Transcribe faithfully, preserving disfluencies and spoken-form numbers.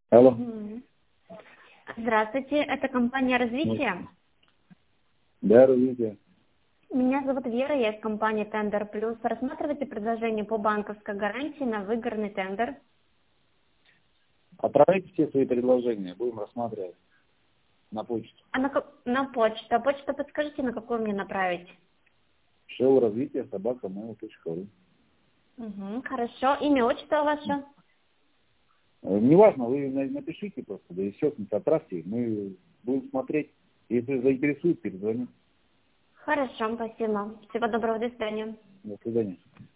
Алло. Мгм. Здравствуйте, это компания развития. Да, развитие. Меня зовут Вера, я из компании Тендер Плюс. Рассматривайте предложение по банковской гарантии на выигранный тендер. Отправляйте все свои предложения, будем рассматривать на почту. А на, ка- на почту. А почту подскажите, на какую мне направить? Шоу развития собака mail точка ру. Угу, хорошо. Имя, отчество ваше? Э, Неважно, вы на- напишите просто, да и все, отправьте, мы будем смотреть. Если заинтересует, перезвоним. Хорошо, спасибо. Всего доброго, до свидания. До свидания.